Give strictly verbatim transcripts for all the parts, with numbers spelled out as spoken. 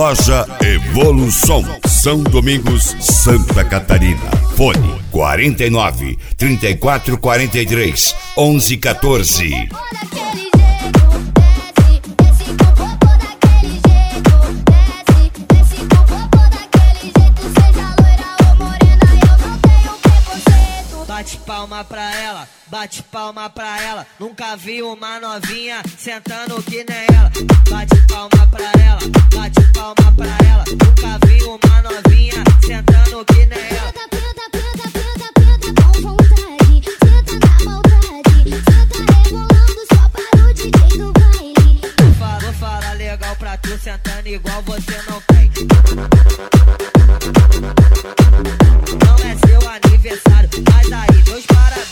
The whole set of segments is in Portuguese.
Loja Evolução, São Domingos, Santa Catarina. Fone quarenta e nove, trinta e quatro, quarenta e três, onze, quatorze. Bate palma pra ela, bate palma pra ela. Nunca vi uma novinha sentando que nem ela. Bate palma pra ela, bate palma pra ela. Nunca vi uma novinha sentando que nem ela. Senta, senta, senta, senta com vontade. Senta na maldade. Senta rebolando só para o D J do baile. Vou falar, vou falar legal pra tu, sentando igual você não tem. Não é seu aniversário, mas aí meus parabéns.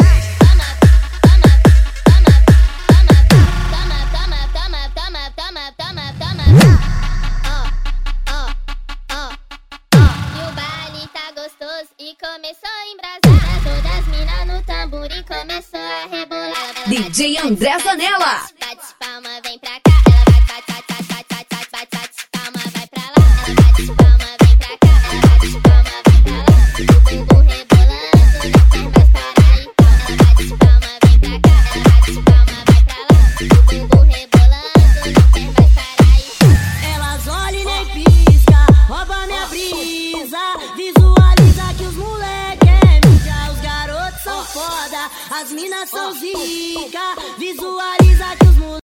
E começou a embrasar, todas as minas no tambor e começou a rebolar. D J André Zanella. Bate palma, vem pra cá. Ela bate, bate, bate, bate, bate, bate, bate palma, vai pra lá. Ela bate palma, vem pra cá. Ela bate palma, vem pra lá. O bumbum rebolando, não quer mais parar então. Ela bate palma, vem pra cá. Ela bate palma, vai pra lá. O bumbum rebolando, não quer mais parar então. Elas olham e nem pisca, rouba minha brisa. Visualiza que os moleque é mídia, os garotos são foda, as minas são zica. Visualiza que os moleque